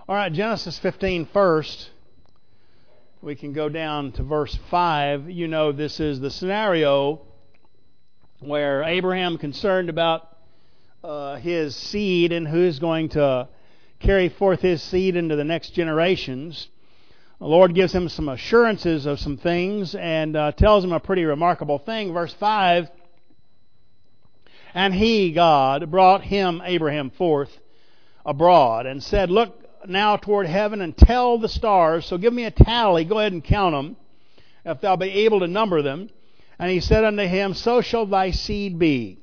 All right, Genesis 15 first. We can go down to verse 5. You know, this is the scenario where Abraham concerned about his seed and who's going to carry forth his seed into the next generations. The Lord gives him some assurances of some things and tells him a pretty remarkable thing. Verse 5, and he, God, brought him, Abraham, forth abroad and said, look now toward heaven and tell the stars, so give me a tally, go ahead and count them, if thou be able to number them. And he said unto him, so shall thy seed be.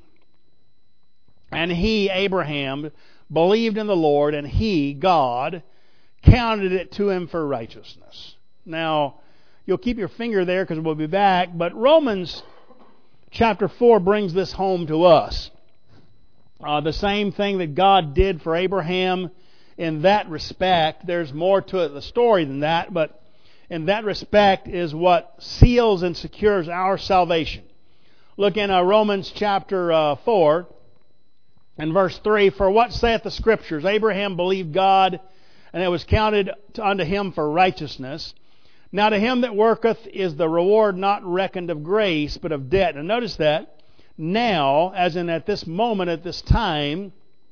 And he, Abraham, believed in the Lord, and he, God, counted it to him for righteousness. Now, you'll keep your finger there because we'll be back, but Romans chapter 4 brings this home to us. The same thing that God did for Abraham in that respect. There's more to it, the story, than that, but in that respect is what seals and secures our salvation. Look in Romans chapter 4 and verse 3. For what saith the Scriptures? Abraham believed God, and it was counted unto him for righteousness. Now to him that worketh is the reward not reckoned of grace, but of debt. And notice that. Now, as in at this moment, at this time,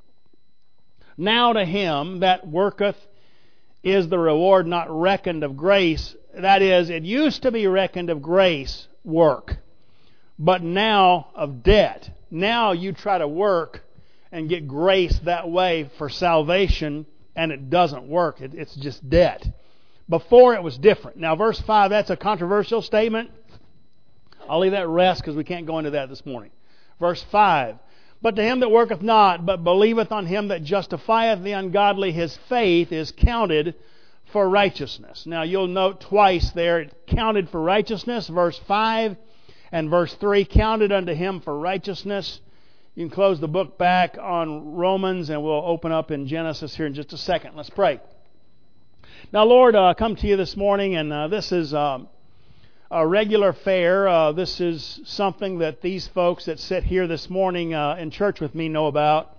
now to him that worketh is the reward not reckoned of grace. That is, it used to be reckoned of grace, work, but now of debt. Now you try to work and get grace that way for salvation, and it doesn't work. It's just debt. Before it was different. Now verse 5, that's a controversial statement. I'll leave that rest because we can't go into that this morning. Verse 5, but to him that worketh not, but believeth on him that justifieth the ungodly, his faith is counted for righteousness. Now you'll note twice there, it counted for righteousness, verse 5, and verse 3, counted unto him for righteousness. You can close the book back on Romans, and we'll open up in Genesis here in just a second. Let's pray. Now, Lord, I come to you this morning, and this is a regular fare. This is something that these folks that sit here this morning in church with me know about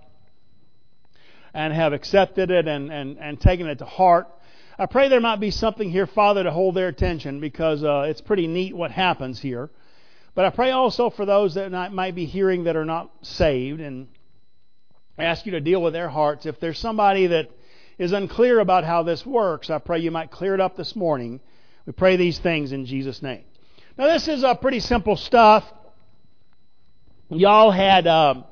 and have accepted it and taken it to heart. I pray there might be something here, Father, to hold their attention, because it's pretty neat what happens here. But I pray also for those that might be hearing that are not saved, and I ask you to deal with their hearts. If there's somebody that is unclear about how this works, I pray you might clear it up this morning. We pray these things in Jesus' name. Now, this is pretty simple stuff. Y'all had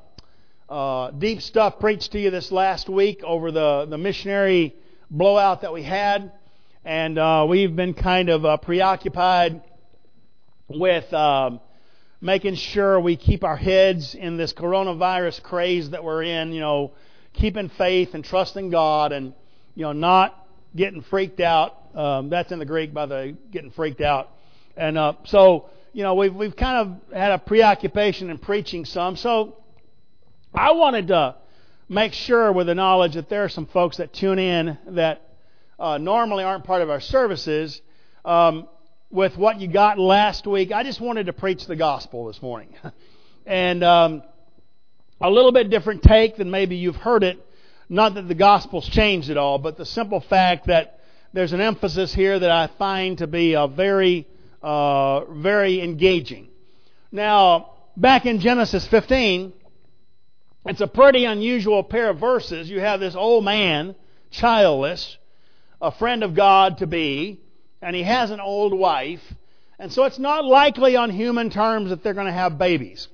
deep stuff preached to you this last week over the missionary blowout that we had, and we've been kind of preoccupied with making sure we keep our heads in this coronavirus craze that we're in, keeping faith and trusting God, and not getting freaked out. That's in the Greek, by the way, getting freaked out. And so we've kind of had a preoccupation in preaching some. So I wanted to make sure, with the knowledge that there are some folks that tune in that normally aren't part of our services, with what you got last week, I just wanted to preach the gospel this morning. And a little bit different take than maybe you've heard it. Not that the gospel's changed at all, but the simple fact that there's an emphasis here that I find to be very engaging. Now, back in Genesis 15, it's a pretty unusual pair of verses. You have this old man, childless, a friend of God to be, and he has an old wife, and so it's not likely on human terms that they're going to have babies.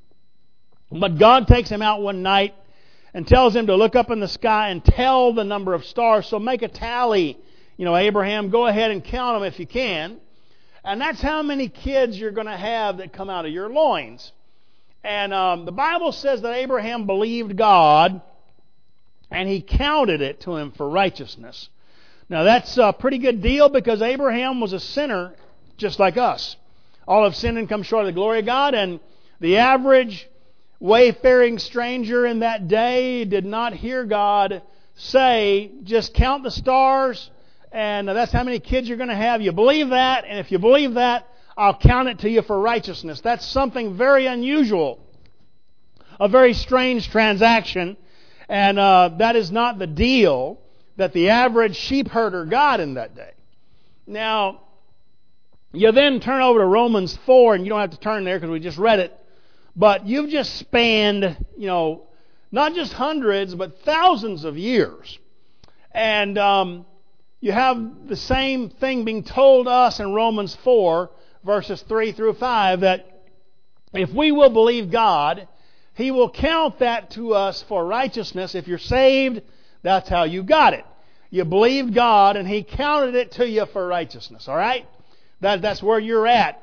But God takes him out one night and tells him to look up in the sky and tell the number of stars. So make a tally, Abraham, go ahead and count them if you can. And that's how many kids you're going to have that come out of your loins. And the Bible says that Abraham believed God, and he counted it to him for righteousness. Now that's a pretty good deal, because Abraham was a sinner just like us. All have sinned and come short of the glory of God, and the average wayfaring stranger in that day did not hear God say, just count the stars, and that's how many kids you're going to have. You believe that, and if you believe that, I'll count it to you for righteousness. That's something very unusual, a very strange transaction, and that is not the deal that the average sheep herder got in that day. Now, you then turn over to Romans 4, and you don't have to turn there because we just read it, but you've just spanned, not just hundreds, but thousands of years. And you have the same thing being told us in Romans 4, verses 3 through 5, that if we will believe God, He will count that to us for righteousness. If you're saved, that's how you got it. You believed God, and He counted it to you for righteousness. All right? That's where you're at.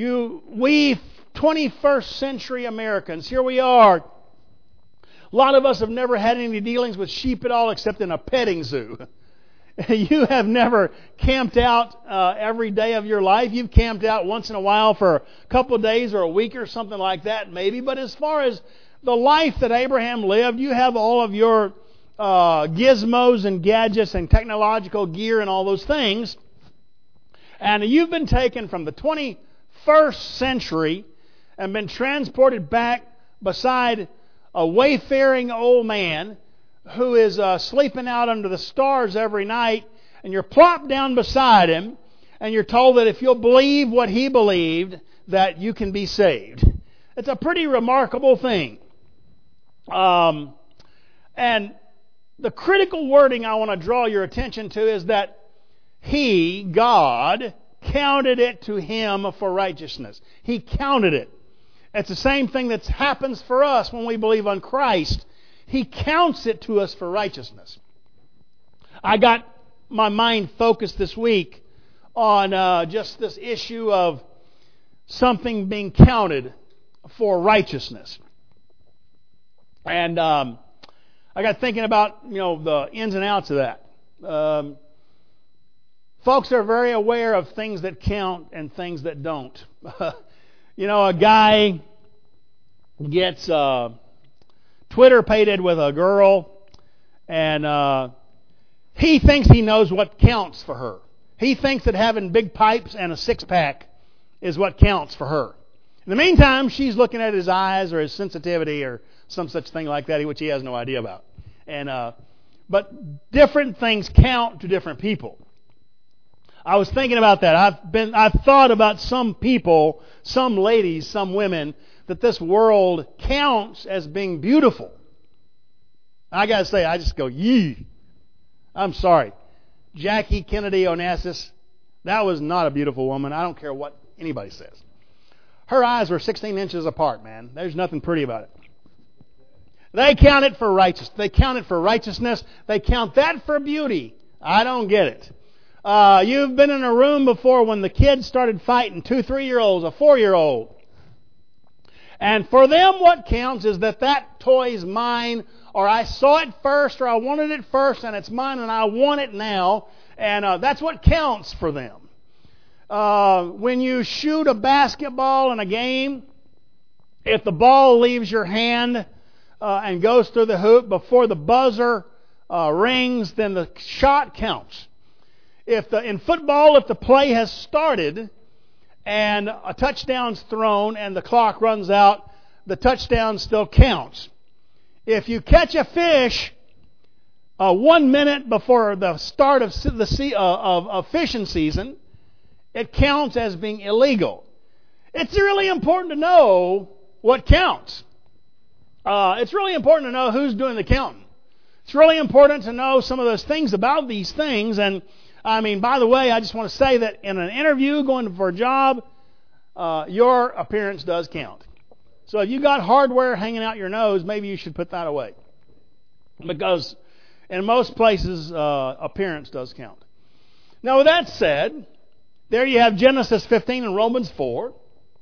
We 21st century Americans, here we are. A lot of us have never had any dealings with sheep at all except in a petting zoo. You have never camped out every day of your life. You've camped out once in a while for a couple of days or a week or something like that maybe. But as far as the life that Abraham lived, you have all of your gizmos and gadgets and technological gear and all those things. And you've been taken from the 21st century and been transported back beside a wayfaring old man who is sleeping out under the stars every night, and you're plopped down beside him, and you're told that if you'll believe what he believed, that you can be saved. It's a pretty remarkable thing. And the critical wording I want to draw your attention to is that He, God, counted it to him for righteousness. He counted it. It's the same thing that happens for us when we believe on Christ. He counts it to us for righteousness. I got my mind focused this week on just this issue of something being counted for righteousness. And I got thinking about, the ins and outs of that. Folks are very aware of things that count and things that don't. A guy gets Twitter-pated with a girl, and he thinks he knows what counts for her. He thinks that having big pipes and a six-pack is what counts for her. In the meantime, she's looking at his eyes or his sensitivity or some such thing like that, which he has no idea about. But different things count to different people. I was thinking about that. I've thought about some people, some ladies, some women, that this world counts as being beautiful. I got to say, I just go, yee. I'm sorry. Jackie Kennedy Onassis, that was not a beautiful woman. I don't care what anybody says. Her eyes were 16 inches apart, man. There's nothing pretty about it. They count it for righteousness. They count it for righteousness. They count that for beauty. I don't get it. You've been in a room before when the kids started fighting, 2 3-year-olds, a 4-year-old. And for them, what counts is that toy's mine, or I saw it first, or I wanted it first, and it's mine, and I want it now. And that's what counts for them. When you shoot a basketball in a game, if the ball leaves your hand and goes through the hoop before the buzzer rings, then the shot counts. In football, if the play has started and a touchdown's thrown and the clock runs out, the touchdown still counts. If you catch a fish 1 minute before the start of fishing season, it counts as being illegal. It's really important to know what counts. It's really important to know who's doing the counting. It's really important to know some of those things about these things. And by the way, I just want to say that in an interview, going for a job, your appearance does count. So if you got hardware hanging out your nose, maybe you should put that away. Because in most places, appearance does count. Now, with that said, there you have Genesis 15 and Romans 4.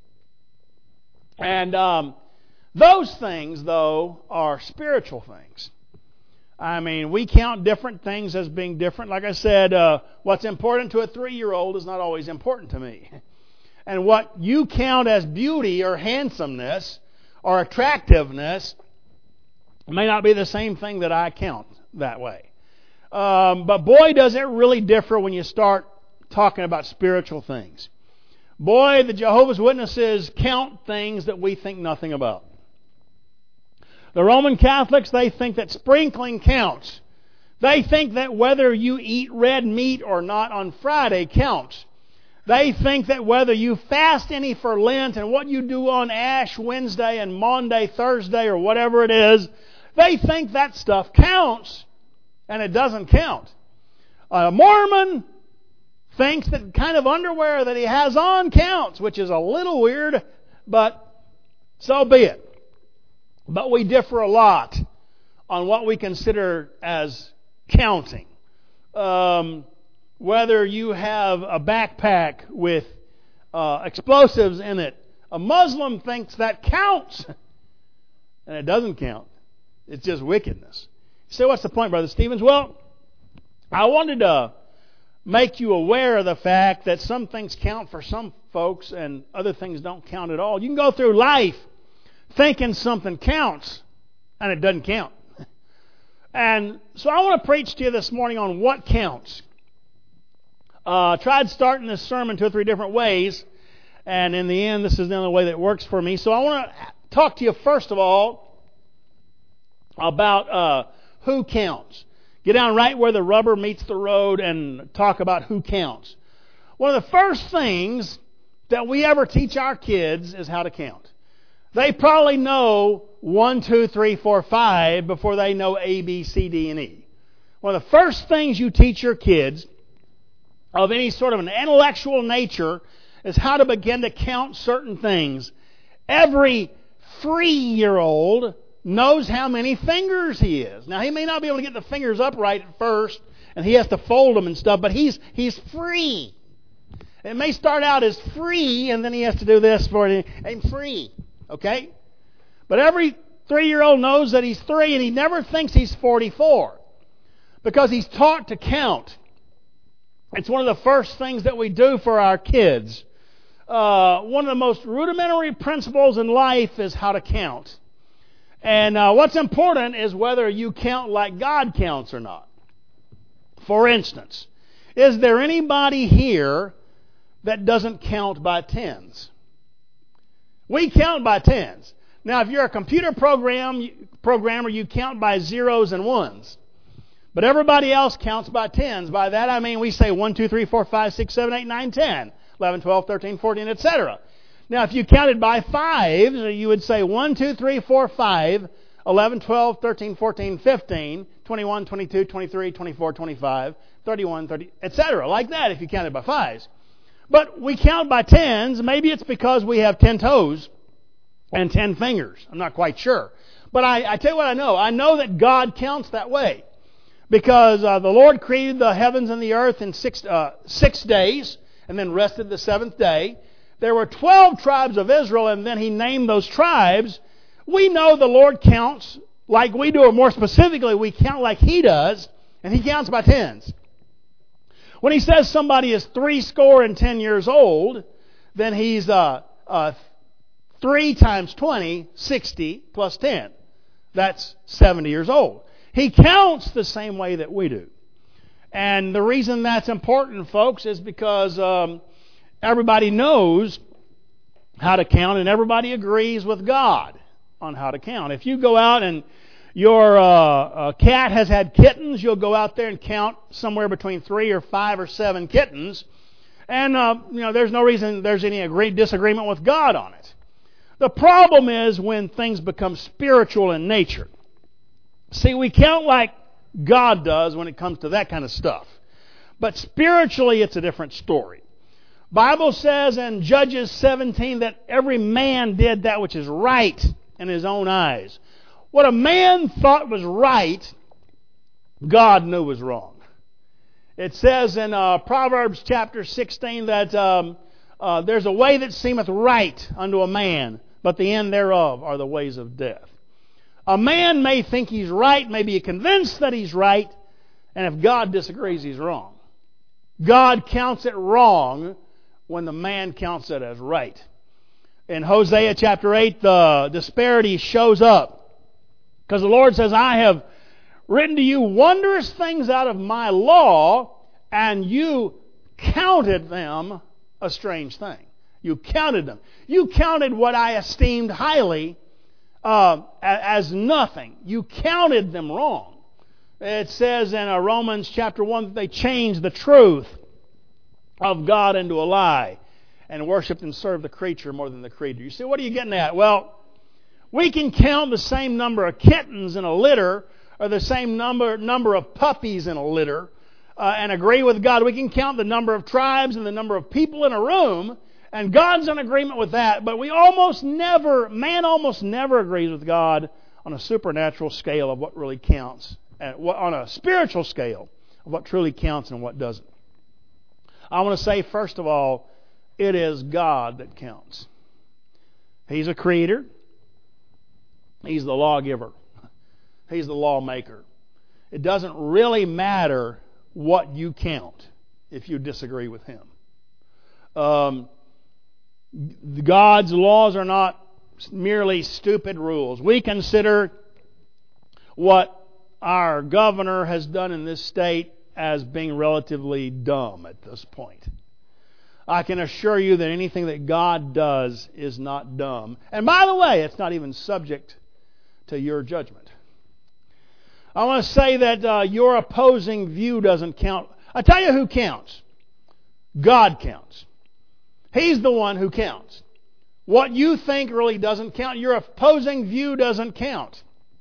And those things, though, are spiritual things. We count different things as being different. Like I said, what's important to a 3-year-old is not always important to me. And what you count as beauty or handsomeness or attractiveness may not be the same thing that I count that way. But boy, does it really differ when you start talking about spiritual things. Boy, the Jehovah's Witnesses count things that we think nothing about. The Roman Catholics, they think that sprinkling counts They think that whether you eat red meat or not on Friday counts. They think that whether you fast any for Lent and what you do on Ash Wednesday and Maundy Thursday or whatever it is, they think that stuff counts, and it doesn't count. A Mormon thinks that kind of underwear that he has on counts, which is a little weird, but so be it. But we differ a lot on what we consider as counting. Whether you have a backpack with explosives in it, a Muslim thinks that counts, and it doesn't count. It's just wickedness. So what's the point, Brother Stevens? Well, I wanted to make you aware of the fact that some things count for some folks and other things don't count at all. You can go through life thinking something counts, and it doesn't count. And so I want to preach to you this morning on what counts. Tried starting this sermon 2 or 3 different ways, and in the end, this is the only way that works for me. So I want to talk to you first of all about who counts. Get down right where the rubber meets the road and talk about who counts. One of the first things that we ever teach our kids is how to count. They probably know 1, 2, 3, 4, 5 before they know A, B, C, D, and E. One of the first things you teach your kids of any sort of an intellectual nature is how to begin to count certain things. Every 3-year-old knows how many fingers he is. Now, he may not be able to get the fingers upright at first, and he has to fold them and stuff, but he's free. It may start out as free, and then he has to do this for it. I'm free. Okay? But every 3-year-old knows that he's 3, and he never thinks he's 44 because he's taught to count. It's one of the first things that we do for our kids. One of the most rudimentary principles in life is how to count. And what's important is whether you count like God counts or not. For instance, is there anybody here that doesn't count by tens? We count by tens. Now, if you're a computer programmer, you count by zeros and ones. But everybody else counts by tens. By that I mean we say 1, 2, 3, 4, 5, 6, 7, 8, 9, 10, 11, 12, 13, 14, etc. Now, if you counted by fives, you would say 1, 2, 3, 4, 5, 11, 12, 13, 14, 15, 21, 22, 23, 24, 25, 31, 30, etc. Like that if you counted by fives. But we count by tens. Maybe it's because we have 10 toes and 10 fingers. I'm not quite sure. But I tell you what I know. I know that God counts that way. Because the Lord created the heavens and the earth in 6 days and then rested the 7th day. There were 12 tribes of Israel, and then He named those tribes. We know the Lord counts like we do, or more specifically, we count like He does, and He counts by tens. When He says somebody is 70 years old, then he's 3 times 20, 60, plus 10. That's 70 years old. He counts the same way that we do. And the reason that's important, folks, is because everybody knows how to count, and everybody agrees with God on how to count. If you go out and your cat has had kittens, you'll go out there and count somewhere between 3 or 5 or 7 kittens. And, there's no reason there's any disagreement with God on it. The problem is when things become spiritual in nature. See, we count like God does when it comes to that kind of stuff. But spiritually, it's a different story. Bible says in Judges 17 that every man did that which is right in his own eyes. What a man thought was right, God knew was wrong. It says in Proverbs chapter 16 that there's a way that seemeth right unto a man, but the end thereof are the ways of death. A man may think he's right, may be convinced that he's right, and if God disagrees, he's wrong. God counts it wrong when the man counts it as right. In Hosea chapter 8, the disparity shows up. Because the Lord says, I have written to you wondrous things out of my law, and you counted them a strange thing. You counted them. You counted what I esteemed highly as nothing. You counted them wrong. It says in Romans chapter 1 that they changed the truth of God into a lie and worshiped and served the creature more than the creator. You say, what are you getting at? Well, we can count the same number of kittens in a litter or the same number of puppies in a litter and agree with God. We can count the number of tribes and the number of people in a room, and God's in agreement with that. But man almost never agrees with God on a supernatural scale of what really counts, and on a spiritual scale of what truly counts and what doesn't. I want to say, first of all, it is God that counts. He's a creator. He's the lawgiver. He's the lawmaker. It doesn't really matter what you count if you disagree with Him. God's laws are not merely stupid rules. We consider what our governor has done in this state as being relatively dumb at this point. I can assure you that anything that God does is not dumb. And by the way, it's not even subject to your judgment. I want to say that your opposing view doesn't count. I tell you who counts. God counts. He's the one who counts. What you think really doesn't count. Your opposing view doesn't count.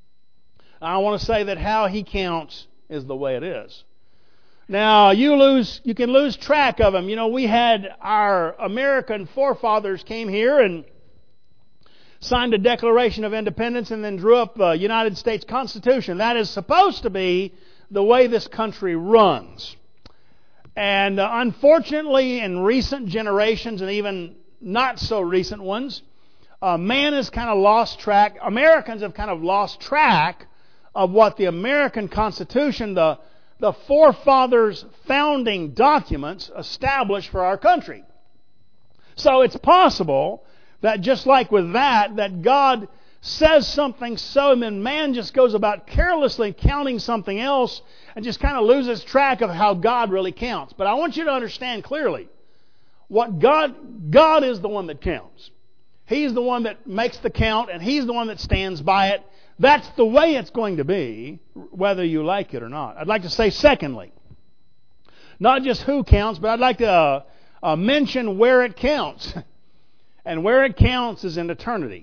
I want to say that how He counts is the way it is. Now, you can lose track of Him. You know, we had our American forefathers came here and signed a Declaration of Independence and then drew up the United States Constitution. That is supposed to be the way this country runs. And unfortunately, in recent generations and even not so recent ones, man has kind of lost track. Americans have kind of lost track of what the American Constitution, the forefathers' founding documents, established for our country. So it's possible that just like with that God says something so, and then man just goes about carelessly counting something else and just kind of loses track of how God really counts. But I want you to understand clearly what God is the one that counts. He's the one that makes the count, and He's the one that stands by it. That's the way it's going to be, whether you like it or not. I'd like to say, secondly, not just who counts, but I'd like to mention where it counts. And where it counts is in eternity.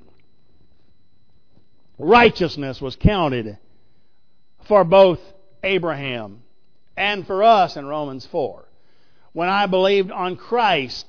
Righteousness was counted for both Abraham and for us in Romans 4. When I believed on Christ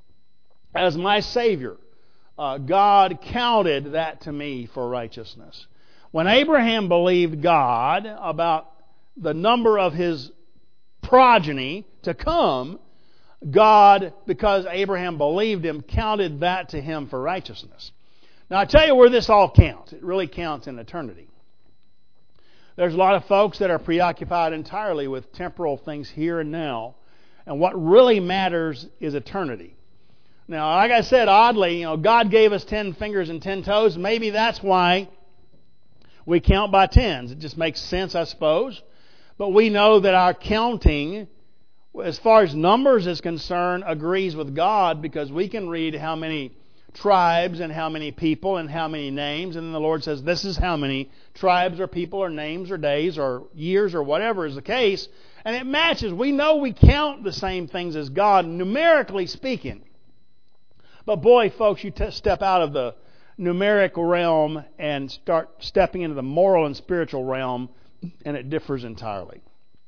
as my Savior, God counted that to me for righteousness. When Abraham believed God about the number of his progeny to come, God, because Abraham believed Him, counted that to him for righteousness. Now I tell you where this all counts. It really counts in eternity. There's a lot of folks that are preoccupied entirely with temporal things here and now, and what really matters is eternity. Now, like I said, oddly, God gave us 10 fingers and 10 toes. Maybe that's why we count by tens. It just makes sense, I suppose. But we know that our counting, as far as numbers is concerned, agrees with God, because we can read how many tribes and how many people and how many names, and then the Lord says this is how many tribes or people or names or days or years or whatever is the case, and it matches. We know we count the same things as God, numerically speaking. But boy, folks, you step out of the numerical realm and start stepping into the moral and spiritual realm, and it differs entirely.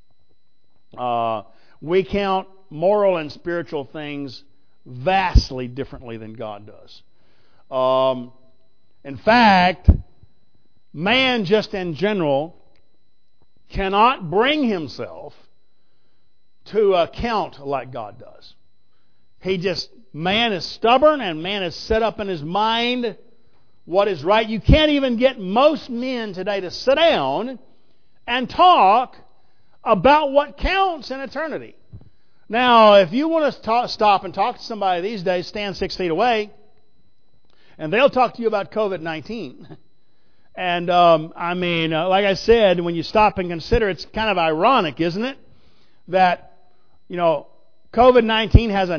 We count moral and spiritual things vastly differently than God does. In fact, man just in general cannot bring himself to account like God does. Man is stubborn, and man is set up in his mind what is right. You can't even get most men today to sit down and talk about what counts in eternity. Now, if you want to stop and talk to somebody these days, stand 6 feet away, and they'll talk to you about COVID-19. And, like I said, when you stop and consider, it's kind of ironic, isn't it? That, COVID-19 has a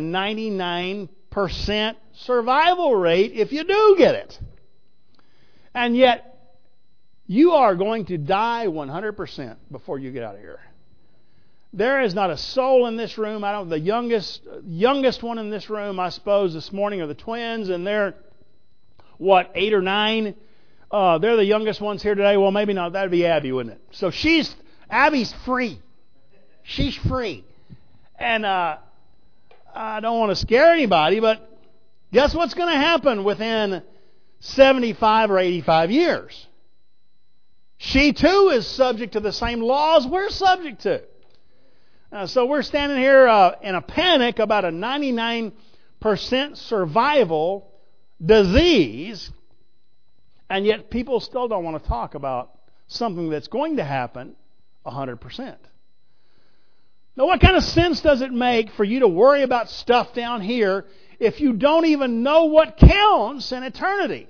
99% survival rate if you do get it. And yet, you are going to die 100% before you get out of here. There is not a soul in this room. The youngest one in this room, I suppose, this morning are the twins, and they're 8 or 9. They're the youngest ones here today. Well, maybe not. That'd be Abby, wouldn't it? So Abby's free. She's free, and I don't want to scare anybody, but guess what's going to happen within 75 or 85 years? She too is subject to the same laws we're subject to. So we're standing here in a panic about a 99% survival disease, and yet people still don't want to talk about something that's going to happen 100%. Now, what kind of sense does it make for you to worry about stuff down here if you don't even know what counts in eternity?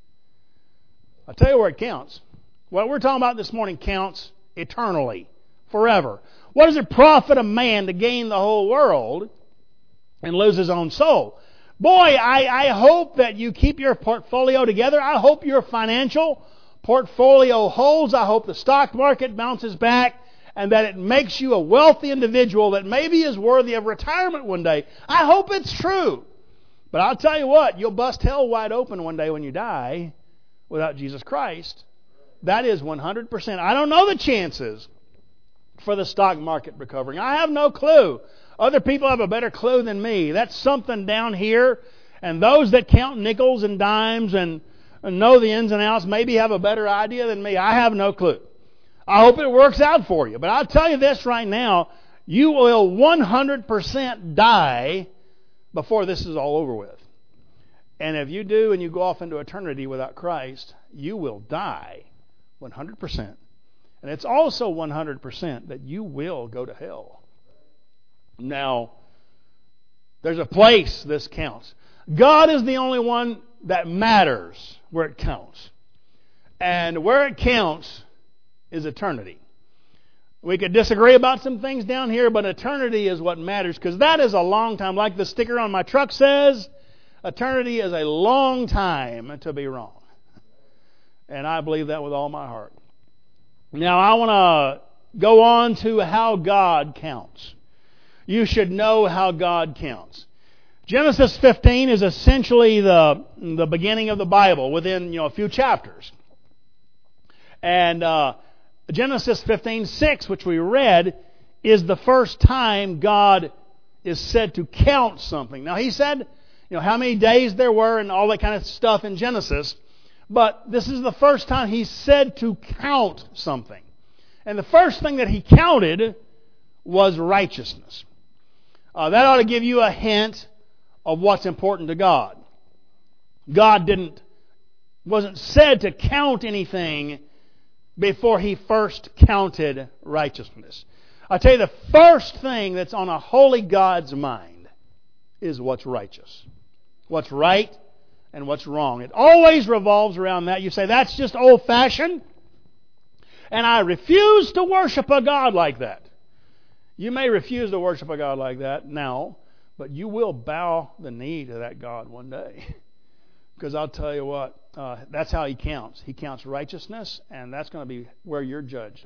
I'll tell you where it counts. What we're talking about this morning counts eternally, forever. What does it profit a man to gain the whole world and lose his own soul? Boy, I hope that you keep your portfolio together. I hope your financial portfolio holds. I hope the stock market bounces back and that it makes you a wealthy individual that maybe is worthy of retirement one day. I hope it's true. But I'll tell you what, you'll bust hell wide open one day when you die without Jesus Christ. That is 100%. I don't know the chances for the stock market recovering. I have no clue. Other people have a better clue than me. That's something down here. And those that count nickels and dimes and know the ins and outs maybe have a better idea than me. I have no clue. I hope it works out for you. But I'll tell you this right now. You will 100% die before this is all over with. And if you do and you go off into eternity without Christ, you will die 100%. And it's also 100% that you will go to hell. Now, there's a place this counts. God is the only one that matters where it counts. And where it counts is eternity. We could disagree about some things down here, but eternity is what matters, because that is a long time. Like the sticker on my truck says, eternity is a long time to be wrong. And I believe that with all my heart. Now, I want to go on to how God counts. You should know how God counts. Genesis 15 is essentially the beginning of the Bible within a few chapters. And Genesis 15:6, which we read, is the first time God is said to count something. Now, he said, how many days there were and all that kind of stuff in Genesis. But this is the first time he's said to count something. And the first thing that he counted was righteousness. That ought to give you a hint of what's important to God. God wasn't said to count anything before he first counted righteousness. I tell you, the first thing that's on a holy God's mind is what's righteous. What's right and what's wrong. It always revolves around that. You say, that's just old-fashioned, and I refuse to worship a God like that. You may refuse to worship a God like that now, but you will bow the knee to that God one day. Because I'll tell you what, that's how he counts. He counts righteousness, and that's going to be where you're judged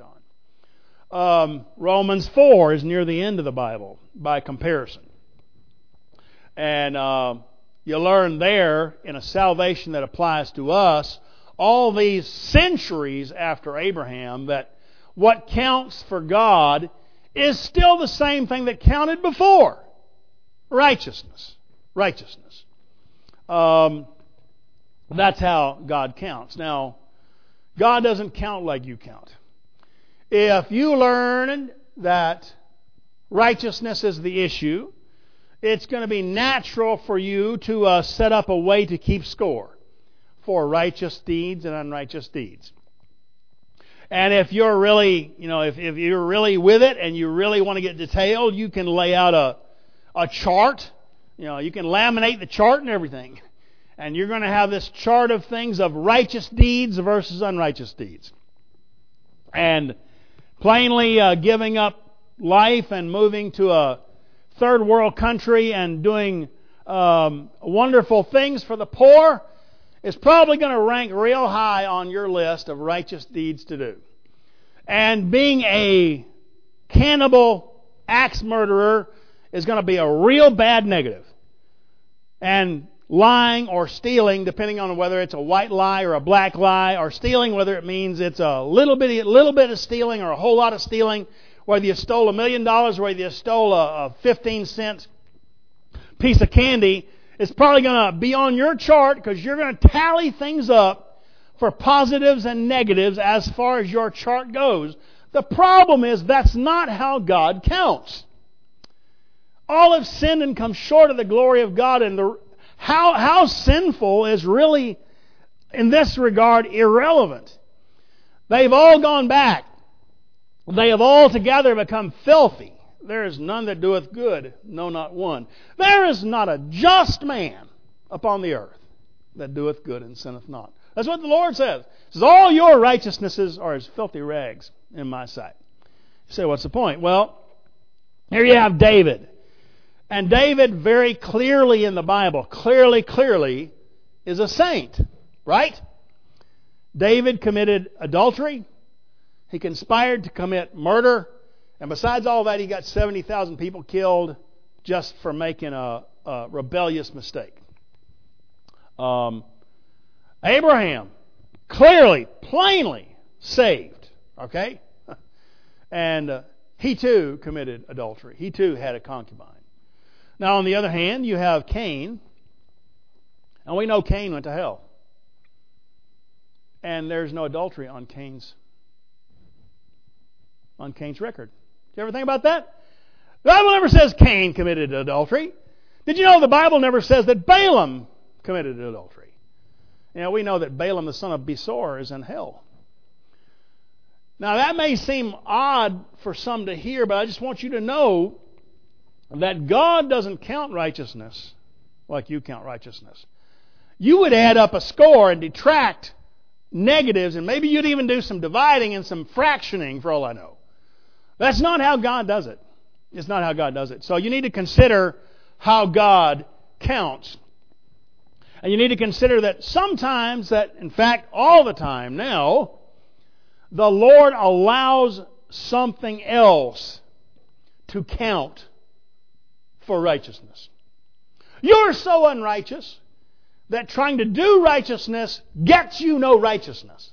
on. Romans 4 is near the end of the Bible by comparison. And you learn there, in a salvation that applies to us, all these centuries after Abraham, that what counts for God is still the same thing that counted before. Righteousness. Righteousness. That's how God counts. Now, God doesn't count like you count. If you learn that righteousness is the issue, it's going to be natural for you to set up a way to keep score for righteous deeds and unrighteous deeds. And if you're really, if you're really with it and you really want to get detailed, you can lay out a chart. You can laminate the chart and everything. And you're going to have this chart of things of righteous deeds versus unrighteous deeds. And plainly giving up life and moving to a third world country and doing wonderful things for the poor is probably going to rank real high on your list of righteous deeds to do. And being a cannibal, axe murderer is going to be a real bad negative. And lying or stealing, depending on whether it's a white lie or a black lie, or stealing, whether it means it's a little bit of stealing or a whole lot of stealing, whether you stole $1 million, whether you stole a 15-cent piece of candy, it's probably going to be on your chart because you're going to tally things up for positives and negatives as far as your chart goes. The problem is that's not how God counts. All have sinned and come short of the glory of God, and how sinful is really, in this regard, irrelevant. They've all gone back. They have all together become filthy. There is none that doeth good, no, not one. There is not a just man upon the earth that doeth good and sinneth not. That's what the Lord says. He says, all your righteousnesses are as filthy rags in my sight. You say, what's the point? Well, here you have David. And David very clearly in the Bible, clearly is a saint, right? David committed adultery. He conspired to commit murder. And besides all that, he got 70,000 people killed just for making a rebellious mistake. Abraham, clearly, plainly saved. Okay? And he too committed adultery. He too had a concubine. Now, on the other hand, you have Cain. And we know Cain went to hell. And there's no adultery on Cain's record. Did you ever think about that? The Bible never says Cain committed adultery. Did you know the Bible never says that Balaam committed adultery? You know, we know that Balaam, the son of Besor, is in hell. Now, that may seem odd for some to hear, but I just want you to know that God doesn't count righteousness like you count righteousness. You would add up a score and detract negatives, and maybe you'd even do some dividing and some fractioning, for all I know. That's not how God does it. It's not how God does it. So you need to consider how God counts. And you need to consider that sometimes, that in fact all the time now, the Lord allows something else to count for righteousness. You're so unrighteous that trying to do righteousness gets you no righteousness.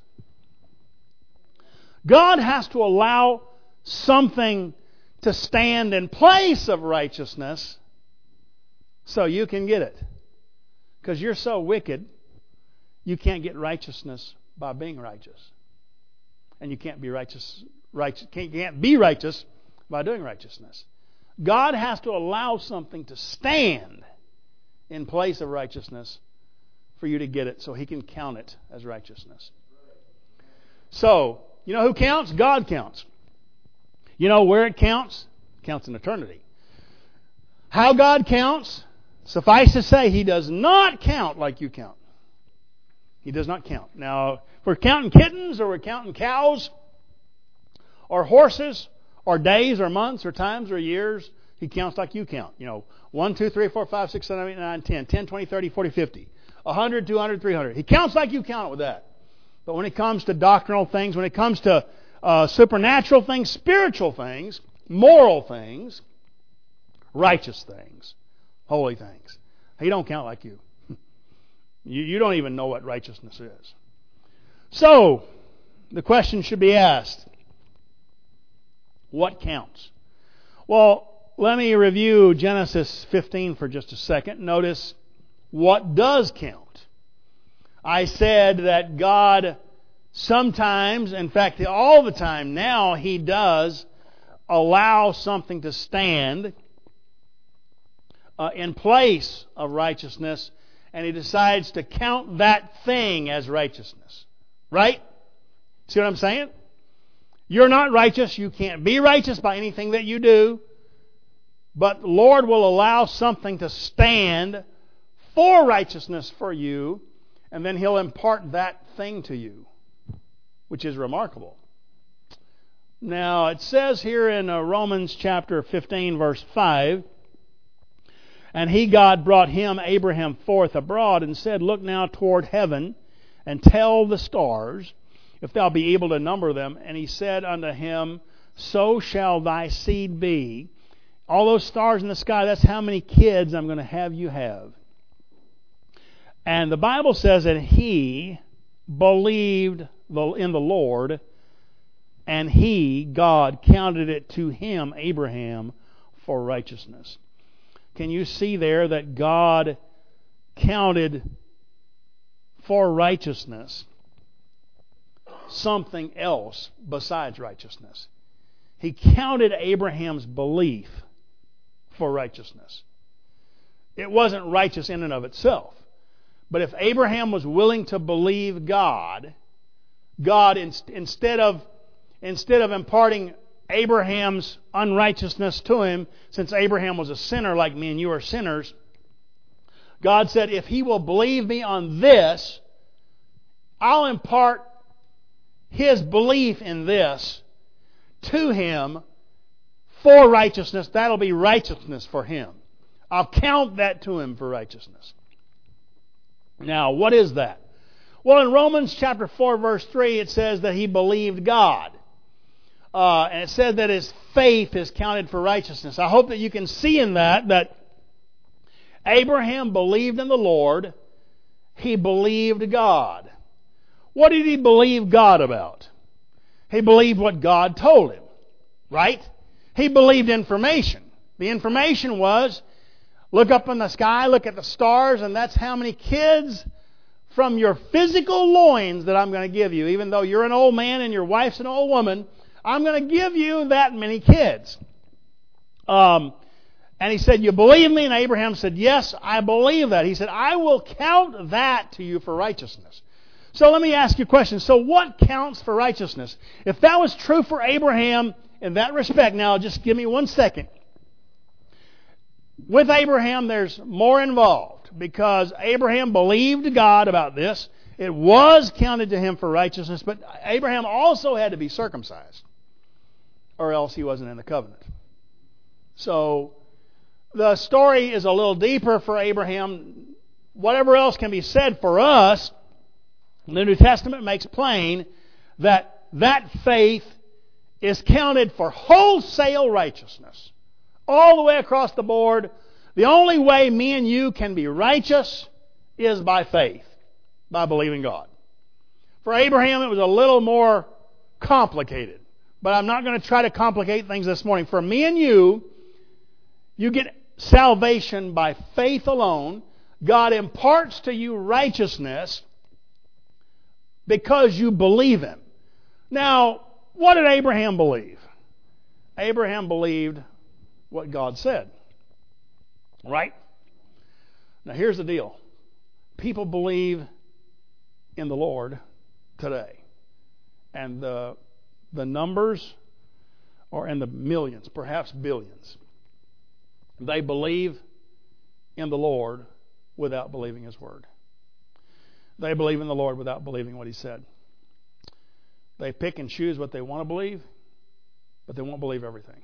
God has to allow something to stand in place of righteousness so you can get it. Because you're so wicked, you can't get righteousness by being righteous. And you can't be righteous by doing righteousness. God has to allow something to stand in place of righteousness for you to get it so He can count it as righteousness. So, you know who counts? God counts. You know where it counts? It counts in eternity. How God counts? Suffice to say, He does not count like you count. He does not count. Now, if we're counting kittens or we're counting cows or horses or days or months or times or years, He counts like you count. 1, 2, 3, 4, 5, 6, 7, 8, 9, 10, 10, 20, 30, 40, 50, 100, 200, 300. He counts like you count it with that. But when it comes to doctrinal things, when it comes to supernatural things, spiritual things, moral things, righteous things, holy things, He don't count like you. You don't even know what righteousness is. So, the question should be asked, what counts? Well, let me review Genesis 15 for just a second. Notice what does count. I said that God sometimes, in fact all the time now, He does allow something to stand in place of righteousness, and He decides to count that thing as righteousness. Right? See what I'm saying? You're not righteous. You can't be righteous by anything that you do. But the Lord will allow something to stand for righteousness for you, and then He'll impart that thing to you, which is remarkable. Now, it says here in Romans chapter 15, verse 5, And God brought him, Abraham, forth abroad, and said, Look now toward heaven, and tell the stars, if thou be able to number them. And he said unto him, So shall thy seed be. All those stars in the sky, that's how many kids I'm going to have you have. And the Bible says that he believed in the Lord, and God, counted it to him, Abraham, for righteousness. Can you see there that God counted for righteousness something else besides righteousness? He counted Abraham's belief for righteousness. It wasn't righteous in and of itself. But if Abraham was willing to believe God, instead of imparting Abraham's unrighteousness to him, since Abraham was a sinner like me and you are sinners, God said, if he will believe me on this, I'll impart his belief in this to him for righteousness. That'll be righteousness for him. I'll count that to him for righteousness. Now, what is that? Well, in Romans chapter 4, verse 3, it says that he believed God. And it said that his faith is counted for righteousness. I hope that you can see in that Abraham believed in the Lord. He believed God. What did he believe God about? He believed what God told him, right? He believed information. The information was, look up in the sky, look at the stars, and that's how many kids from your physical loins that I'm going to give you. Even though you're an old man and your wife's an old woman, I'm going to give you that many kids. And he said, you believe me? And Abraham said, yes, I believe that. He said, I will count that to you for righteousness. So let me ask you a question. So what counts for righteousness? If that was true for Abraham in that respect, now just give me 1 second. With Abraham, there's more involved because Abraham believed God about this. It was counted to him for righteousness, but Abraham also had to be circumcised, or else he wasn't in the covenant. So the story is a little deeper for Abraham. Whatever else can be said for us, the New Testament makes plain that faith is counted for wholesale righteousness. All the way across the board. The only way me and you can be righteous is by faith, by believing God. For Abraham, it was a little more complicated. But I'm not going to try to complicate things this morning. For me and you get salvation by faith alone. God imparts to you righteousness because you believe Him. Now, what did Abraham believe? Abraham believed what God said. Right? Now here's the deal. People believe in the Lord today. And the numbers are in the millions, perhaps billions. They believe in the Lord without believing His Word. They believe in the Lord without believing what He said. They pick and choose what they want to believe, but they won't believe everything.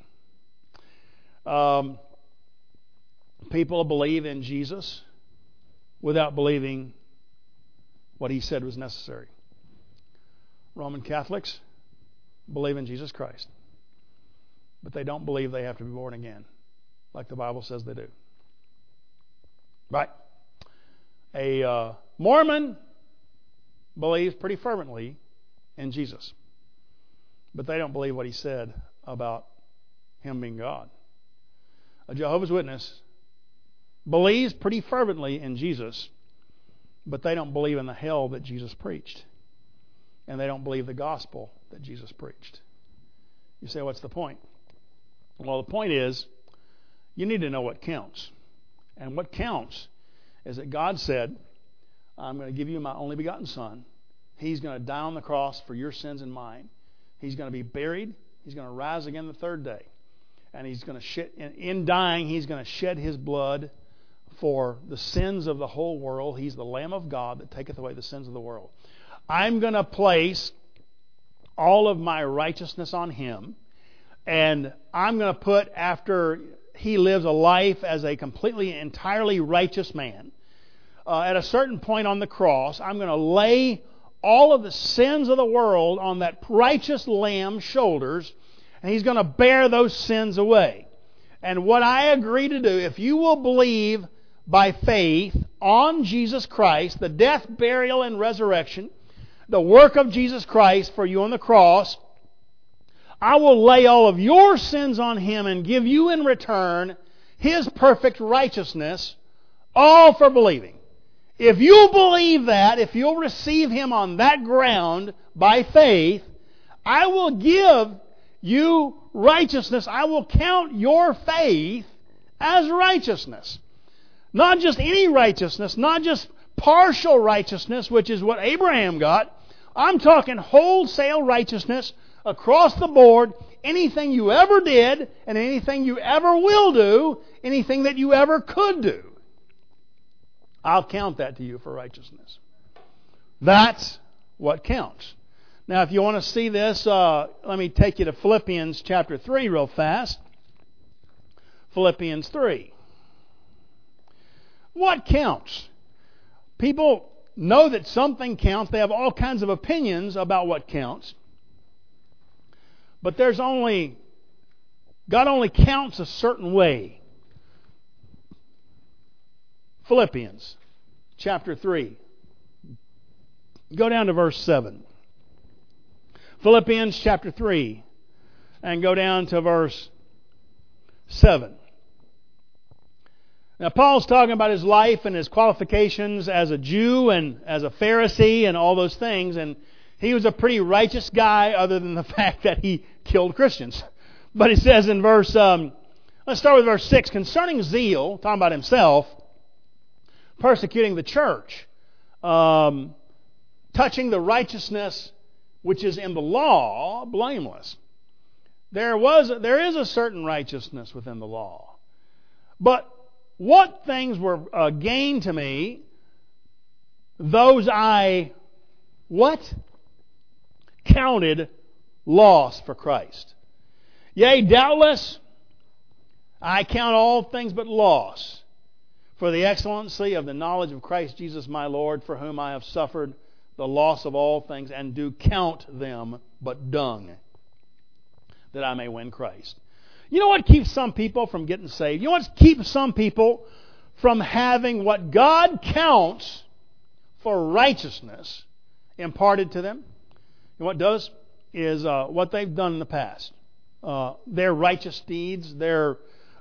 People believe in Jesus without believing what He said was necessary. Roman Catholics believe in Jesus Christ, but they don't believe they have to be born again, like the Bible says they do. Right? A Mormon believes pretty fervently in Jesus, but they don't believe what He said about Him being God. A Jehovah's Witness believes pretty fervently in Jesus, but they don't believe in the hell that Jesus preached. And they don't believe the gospel that Jesus preached. You say, what's the point? Well, the point is, you need to know what counts. And what counts is that God said, I'm going to give you my only begotten Son. He's going to die on the cross for your sins and mine. He's going to be buried. He's going to rise again the third day. And He's going to shed, in dying, He's going to shed His blood for the sins of the whole world. He's the Lamb of God that taketh away the sins of the world. I'm going to place all of my righteousness on Him, and I'm going to put, after he lives a life as a completely, entirely righteous man. At a certain point on the cross, I'm going to lay all of the sins of the world on that righteous Lamb's shoulders, and He's going to bear those sins away. And what I agree to do, if you will believe by faith on Jesus Christ, the death, burial, and resurrection, the work of Jesus Christ for you on the cross, I will lay all of your sins on Him and give you in return His perfect righteousness, all for believing. If you believe that, if you'll receive Him on that ground by faith, I will give you righteousness. I will count your faith as righteousness. Not just any righteousness, not just partial righteousness, which is what Abraham got. I'm talking wholesale righteousness across the board. Anything you ever did and anything you ever will do, anything that you ever could do, I'll count that to you for righteousness. That's what counts. Now, if you want to see this, let me take you to Philippians chapter 3 real fast. Philippians 3. What counts? People know that something counts. They have all kinds of opinions about what counts. But God only counts a certain way. Philippians chapter 3. Go down to verse 7. Philippians chapter 3 and go down to verse 7. Now, Paul's talking about his life and his qualifications as a Jew and as a Pharisee and all those things, and he was a pretty righteous guy other than the fact that he killed Christians. But he says in verse, let's start with verse 6, concerning zeal, talking about himself, persecuting the church, touching the righteousness which is in the law, blameless. There is a certain righteousness within the law. But what things were gained to me, those I, what? Counted loss for Christ. Yea, doubtless, I count all things but loss for the excellency of the knowledge of Christ Jesus my Lord, for whom I have suffered the loss of all things, and do count them but dung, that I may win Christ. You know what keeps some people from getting saved? You know what keeps some people from having what God counts for righteousness imparted to them? You know what it does? Is what they've done in the past. Their righteous deeds, their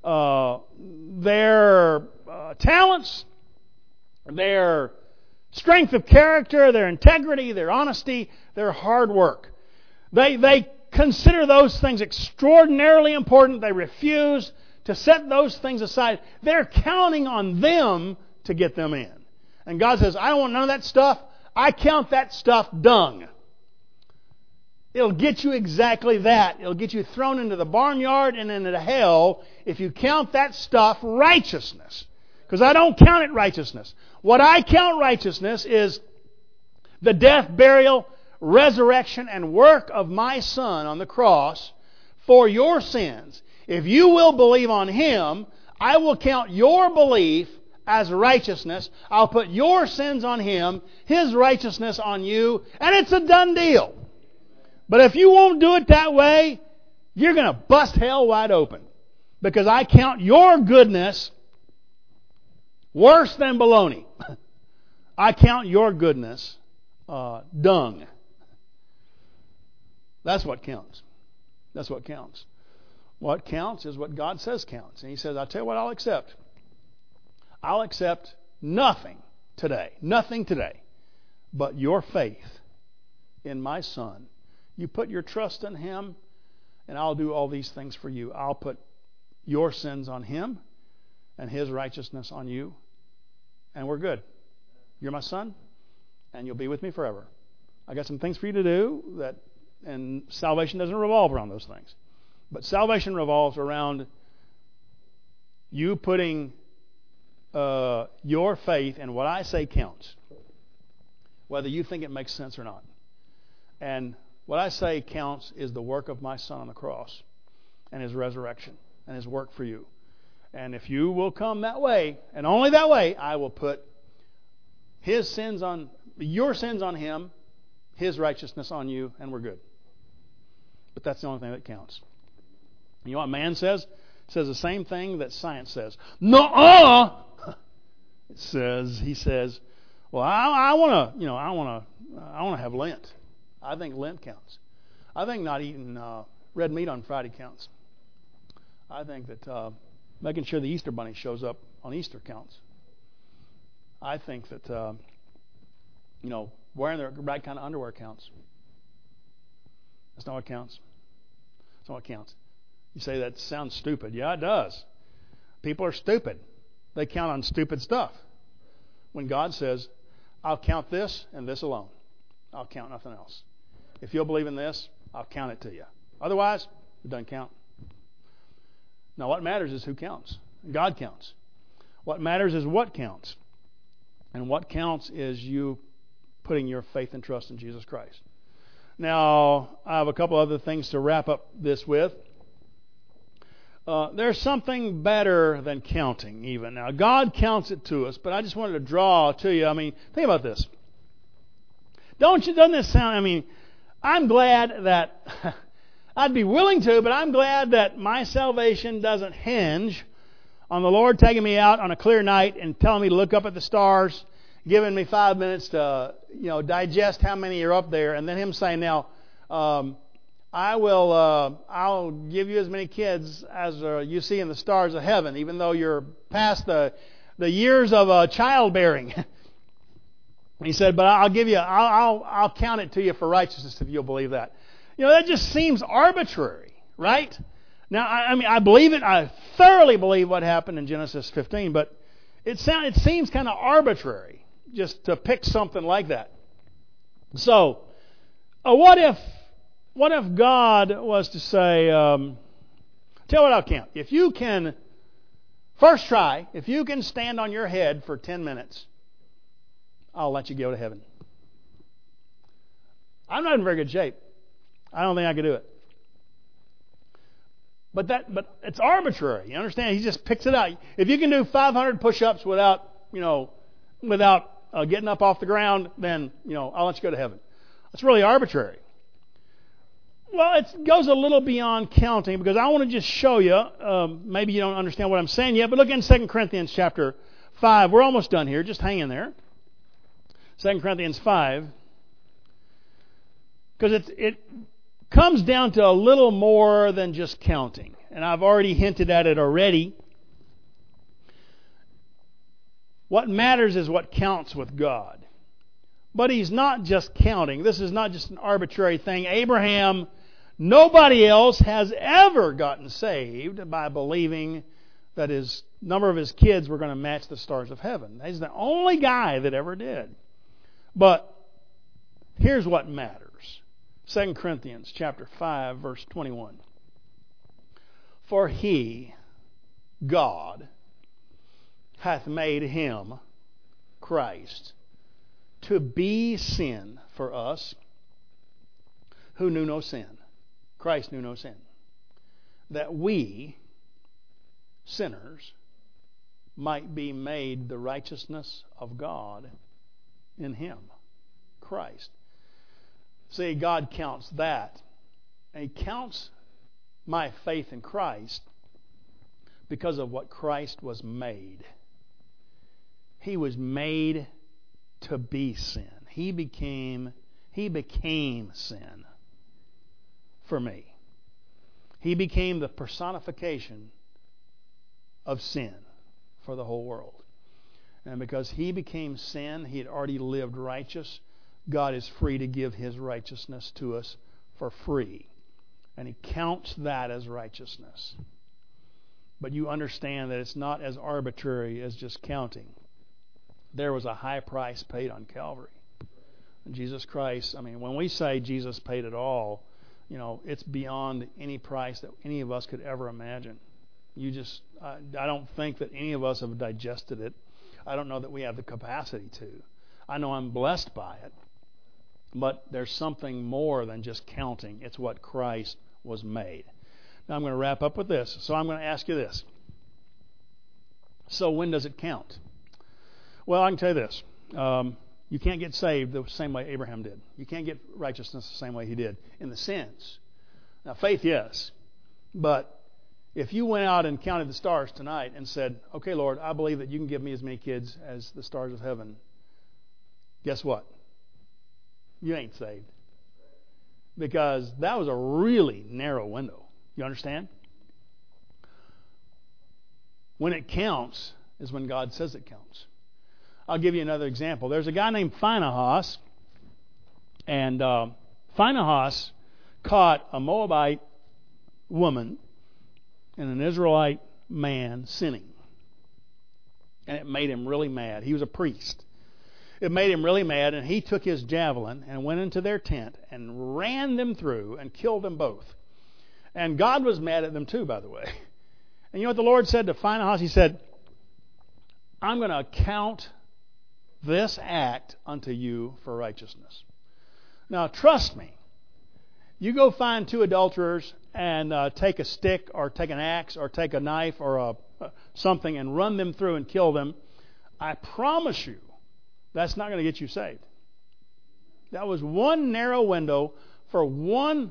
talents, their strength of character, their integrity, their honesty, their hard work. They consider those things extraordinarily important. They refuse to set those things aside. They're counting on them to get them in. And God says, I don't want none of that stuff. I count that stuff dung. It'll get you exactly that. It'll get you thrown into the barnyard and into hell if you count that stuff righteousness. Because I don't count it righteousness. What I count righteousness is the death, burial, resurrection, and work of my Son on the cross for your sins. If you will believe on Him, I will count your belief as righteousness. I'll put your sins on Him, His righteousness on you, and it's a done deal. But if you won't do it that way, you're going to bust hell wide open. Because I count your goodness worse than baloney. I count your goodness dung. That's what counts. That's what counts. What counts is what God says counts. And He says, I'll tell you what I'll accept. I'll accept nothing today but your faith in my Son. You put your trust in Him, and I'll do all these things for you. I'll put your sins on Him and His righteousness on you, and we're good. You're my son, and you'll be with me forever. I got some things for you to do, and salvation doesn't revolve around those things. But salvation revolves around you putting your faith in what I say counts, whether you think it makes sense or not. And what I say counts is the work of my Son on the cross and His resurrection and His work for you. And if you will come that way, and only that way, I will put your sins on Him, His righteousness on you, and we're good. But that's the only thing that counts. You know what man says? It says the same thing that science says. No, he says, well, I want to have Lent. I think Lent counts. I think not eating red meat on Friday counts. I think that making sure the Easter bunny shows up on Easter counts. I think that wearing the right kind of underwear counts. That's not what counts. That's not what counts. You say that sounds stupid. Yeah, it does. People are stupid. They count on stupid stuff. When God says, I'll count this and this alone. I'll count nothing else. If you'll believe in this, I'll count it to you. Otherwise, it doesn't count. Now, what matters is who counts. God counts. What matters is what counts. And what counts is you putting your faith and trust in Jesus Christ. Now, I have a couple other things to wrap up this with. There's something better than counting even. Now, God counts it to us, but I just wanted to draw to you. I mean, think about this. Doesn't this sound, I'm glad that, I'd be willing to, but I'm glad that my salvation doesn't hinge on the Lord taking me out on a clear night and telling me to look up at the stars, giving me 5 minutes to, digest how many are up there, and then Him saying, now, I'll give you as many kids as you see in the stars of heaven, even though you're past the years of childbearing. He said, but I'll count it to you for righteousness if you'll believe that. That just seems arbitrary, right? Now, I believe it. I thoroughly believe what happened in Genesis 15, but it seems kind of arbitrary just to pick something like that. So, what if God was to say, tell you what I'll count. If you can, first try, if you can stand on your head for 10 minutes, I'll let you go to heaven. I'm not in very good shape. I don't think I could do it. But it's arbitrary. You understand? He just picks it out. If you can do 500 push-ups without getting up off the ground, then I'll let you go to heaven. That's really arbitrary. Well, it goes a little beyond counting because I want to just show you. Maybe you don't understand what I'm saying yet, but look in 2 Corinthians chapter 5. We're almost done here. Just hang in there. 2 Corinthians 5. Because it comes down to a little more than just counting. And I've already hinted at it already. What matters is what counts with God. But He's not just counting. This is not just an arbitrary thing. Abraham, nobody else has ever gotten saved by believing that his number of his kids were going to match the stars of heaven. He's the only guy that ever did. But here's what matters. 2 Corinthians chapter 5, verse 21. For He, God, hath made Him, Christ, to be sin for us who knew no sin. Christ knew no sin. That we, sinners, might be made the righteousness of God in Him, Christ. See, God counts that. And He counts my faith in Christ because of what Christ was made. He was made to be sin. He became sin for me. He became the personification of sin for the whole world. And because He became sin, He had already lived righteous. God is free to give His righteousness to us for free. And He counts that as righteousness. But you understand that it's not as arbitrary as just counting. There was a high price paid on Calvary. And Jesus Christ, when we say Jesus paid it all, it's beyond any price that any of us could ever imagine. I don't think that any of us have digested it. I don't know that we have the capacity to. I know I'm blessed by it. But there's something more than just counting. It's what Christ was made. Now I'm going to wrap up with this. So I'm going to ask you this. So when does it count? Well, I can tell you this. You can't get saved the same way Abraham did. You can't get righteousness the same way he did, in the sense. Now, faith, yes. But if you went out and counted the stars tonight and said, okay, Lord, I believe that you can give me as many kids as the stars of heaven, guess what? You ain't saved. Because that was a really narrow window. You understand? When it counts is when God says it counts. I'll give you another example. There's a guy named Phinehas, and Phinehas caught a Moabite woman and an Israelite man sinning. And it made him really mad. He was a priest. It made him really mad, and he took his javelin and went into their tent and ran them through and killed them both. And God was mad at them too, by the way. And you know what the Lord said to Phinehas? He said, I'm going to count this act unto you for righteousness. Now, trust me. You go find two adulterers and take a stick or take an axe or take a knife or something and run them through and kill them. I promise you, that's not going to get you saved. That was one narrow window for one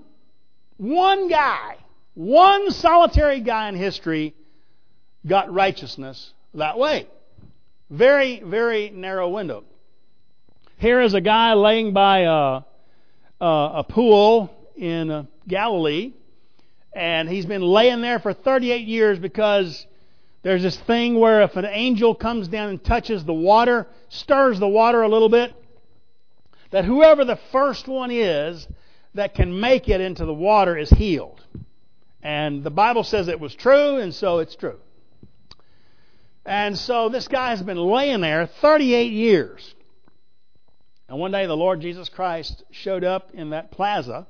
guy, one solitary guy in history got righteousness that way. Very, very narrow window. Here is a guy laying by a pool in Galilee, and he's been laying there for 38 years because there's this thing where if an angel comes down and touches the water, stirs the water a little bit, that whoever the first one is that can make it into the water is healed. And the Bible says it was true, and so it's true. And so this guy has been laying there 38 years. And one day the Lord Jesus Christ showed up in that plaza,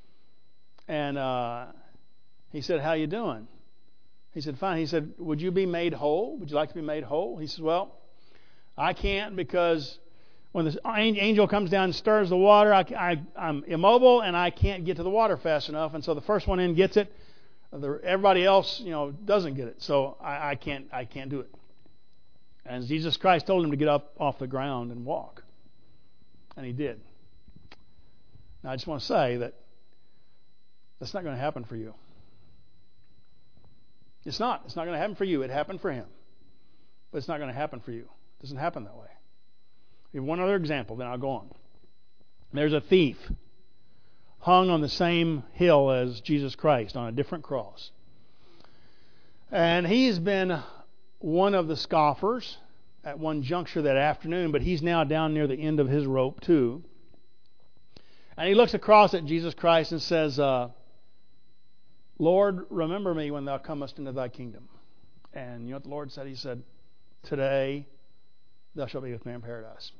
and he said, how you doing? He said, fine. He said, would you be made whole? Would you like to be made whole? He says, well, I can't because when the angel comes down and stirs the water, I'm immobile and I can't get to the water fast enough. And so the first one in gets it. Everybody else, doesn't get it. So I can't do it. And Jesus Christ told him to get up off the ground and walk. And he did. Now I just want to say that that's not going to happen for you. It's not. It's not going to happen for you. It happened for him. But it's not going to happen for you. It doesn't happen that way. We have one other example, then I'll go on. There's a thief hung on the same hill as Jesus Christ on a different cross. And he's been one of the scoffers at one juncture that afternoon, but he's now down near the end of his rope too. And he looks across at Jesus Christ and says, Lord, remember me when thou comest into thy kingdom. And you know what the Lord said? He said, today thou shalt be with me in paradise.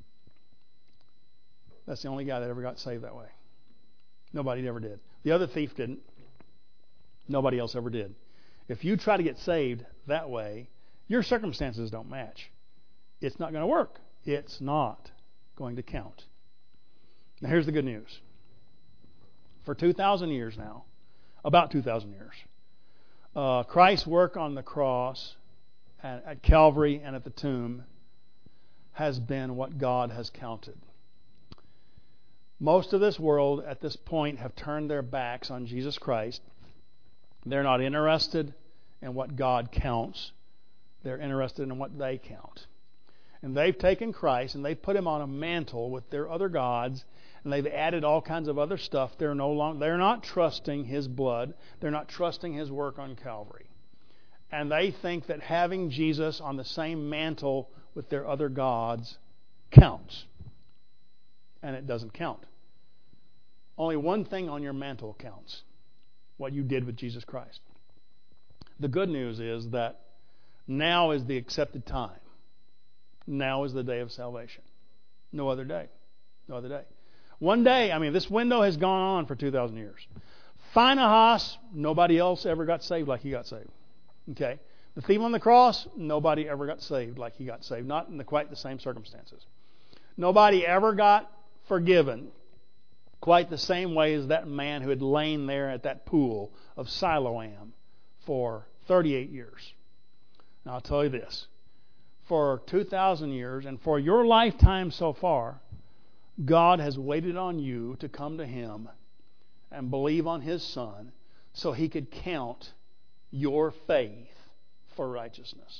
That's the only guy that ever got saved that way. Nobody ever did. The other thief didn't. Nobody else ever did. If you try to get saved that way, your circumstances don't match. It's not going to work. It's not going to count. Now here's the good news. For 2,000 years now, about 2,000 years, Christ's work on the cross at Calvary and at the tomb has been what God has counted. Most of this world at this point have turned their backs on Jesus Christ. They're not interested in what God counts. They're interested in what they count. And they've taken Christ and they've put him on a mantle with their other gods, and they've added all kinds of other stuff. They're not trusting his blood. They're not trusting his work on Calvary. And they think that having Jesus on the same mantle with their other gods counts. And it doesn't count. Only one thing on your mantle counts: what you did with Jesus Christ. The good news is that now is the accepted time. Now is the day of salvation. No other day. No other day. One day, this window has gone on for 2,000 years. Phinehas, nobody else ever got saved like he got saved. Okay? The thief on the cross, nobody ever got saved like he got saved. Not in quite the same circumstances. Nobody ever got forgiven quite the same way as that man who had lain there at that pool of Siloam for 38 years. And I'll tell you this. For 2,000 years and for your lifetime so far, God has waited on you to come to Him and believe on His Son so He could count your faith for righteousness.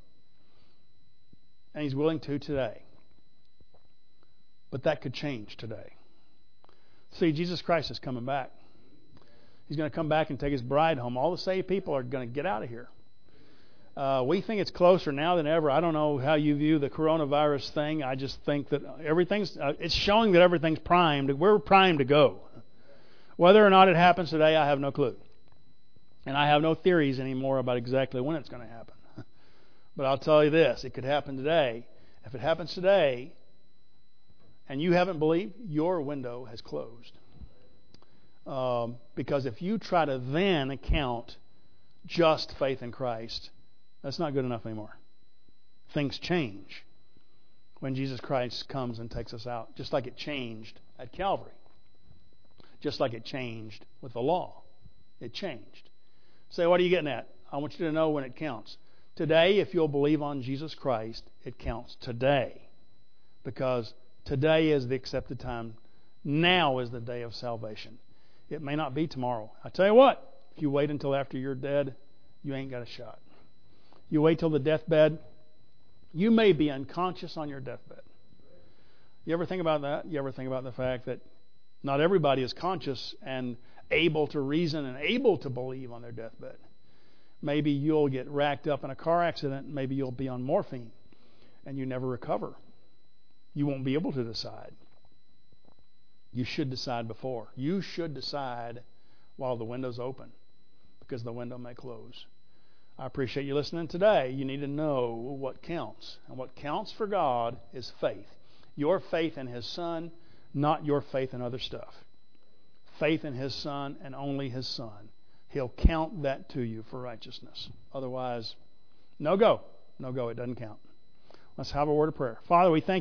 And He's willing to today. But that could change today. See, Jesus Christ is coming back. He's going to come back and take His bride home. All the saved people are going to get out of here. We think it's closer now than ever. I don't know how you view the coronavirus thing. I just think that it's showing that everything's primed. We're primed to go. Whether or not it happens today, I have no clue. And I have no theories anymore about exactly when it's going to happen. But I'll tell you this, it could happen today. If it happens today and you haven't believed, your window has closed. Because if you try to then account just faith in Christ, that's not good enough anymore. Things change when Jesus Christ comes and takes us out, just like it changed at Calvary. Just like it changed with the law. It changed. Say, what are you getting at? I want you to know when it counts. Today, if you'll believe on Jesus Christ, it counts today. Because today is the accepted time. Now is the day of salvation. It may not be tomorrow. I tell you what, if you wait until after you're dead, you ain't got a shot. You wait till the deathbed, you may be unconscious on your deathbed. You ever think about that? You ever think about the fact that not everybody is conscious and able to reason and able to believe on their deathbed? Maybe you'll get racked up in a car accident. Maybe you'll be on morphine and you never recover. You won't be able to decide. You should decide before. You should decide while the window's open, because the window may close. I appreciate you listening today. You need to know what counts. And what counts for God is faith. Your faith in His Son, not your faith in other stuff. Faith in His Son and only His Son. He'll count that to you for righteousness. Otherwise, no go. No go. It doesn't count. Let's have a word of prayer. Father, we thank you.